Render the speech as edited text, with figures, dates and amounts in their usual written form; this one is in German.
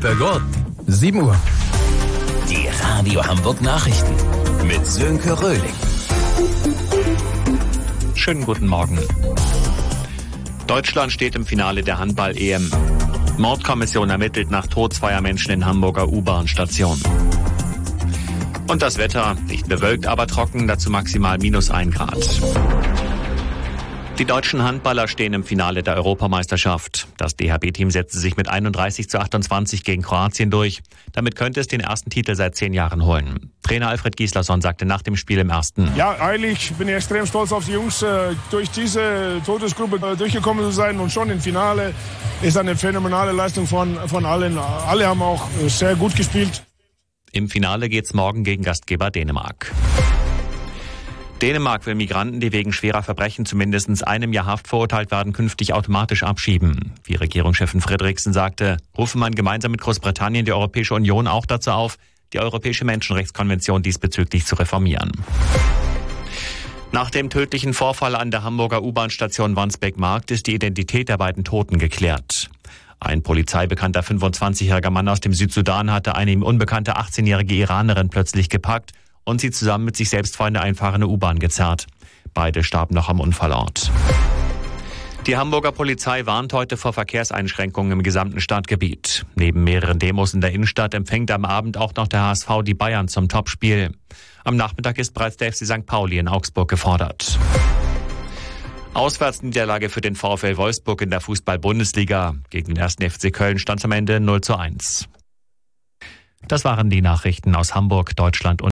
Grüß Gott. 7 Uhr. Die Radio Hamburg Nachrichten mit Sönke Röhling. Schönen guten Morgen. Deutschland steht im Finale der Handball-EM. Mordkommission ermittelt nach Tod zweier Menschen in Hamburger U-Bahn-Station. Und das Wetter, nicht bewölkt, aber trocken, dazu maximal -1 Grad. Die deutschen Handballer stehen im Finale der Europameisterschaft. Das DHB-Team setzte sich mit 31:28 gegen Kroatien durch. Damit könnte es den ersten Titel seit 10 Jahren holen. Trainer Alfred Gislason sagte nach dem Spiel im ersten: Ja, eigentlich bin ich extrem stolz auf die Jungs, durch diese Todesgruppe durchgekommen zu sein. Und schon im Finale ist eine phänomenale Leistung von allen. Alle haben auch sehr gut gespielt. Im Finale geht's morgen gegen Gastgeber Dänemark. Dänemark will Migranten, die wegen schwerer Verbrechen zu mindestens 1 Jahr Haft verurteilt werden, künftig automatisch abschieben. Wie Regierungschefin Frederiksen sagte, rufe man gemeinsam mit Großbritannien die Europäische Union auch dazu auf, die Europäische Menschenrechtskonvention diesbezüglich zu reformieren. Nach dem tödlichen Vorfall an der Hamburger U-Bahn-Station Wandsbek-Markt ist die Identität der beiden Toten geklärt. Ein polizeibekannter 25-jähriger Mann aus dem Südsudan hatte eine ihm unbekannte 18-jährige Iranerin plötzlich gepackt und sie zusammen mit sich selbst vor eine einfahrende U-Bahn gezerrt. Beide starben noch am Unfallort. Die Hamburger Polizei warnt heute vor Verkehrseinschränkungen im gesamten Stadtgebiet. Neben mehreren Demos in der Innenstadt empfängt am Abend auch noch der HSV die Bayern zum Topspiel. Am Nachmittag ist bereits der FC St. Pauli in Augsburg gefordert. Auswärtsniederlage für den VfL Wolfsburg in der Fußball-Bundesliga. Gegen den 1. FC Köln stand es am Ende 0:1. Das waren die Nachrichten aus Hamburg, Deutschland und